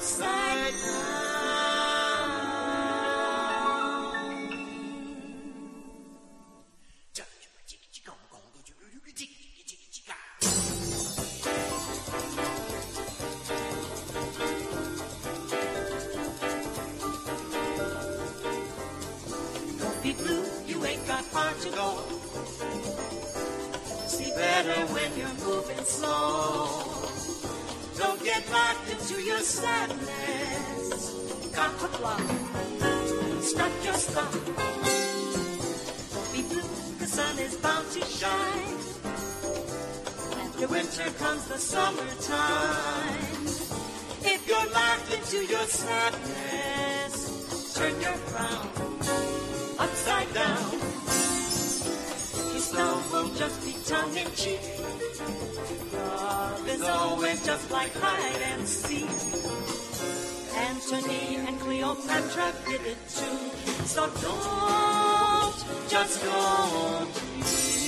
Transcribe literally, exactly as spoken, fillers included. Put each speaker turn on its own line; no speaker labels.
upside Don't be blue, you ain't got far to go. See better when you're moving slow. Don't get locked into your sadness. Got to block. Stop your stop. Don't be blue, the sun is bound to shine. After winter comes the summertime. If you're locked into your sadness, turn your frown upside down. His love won't just be tongue-in-cheek. Love is always just like hide and seek. Antony and Cleopatra did it too. So don't, just don't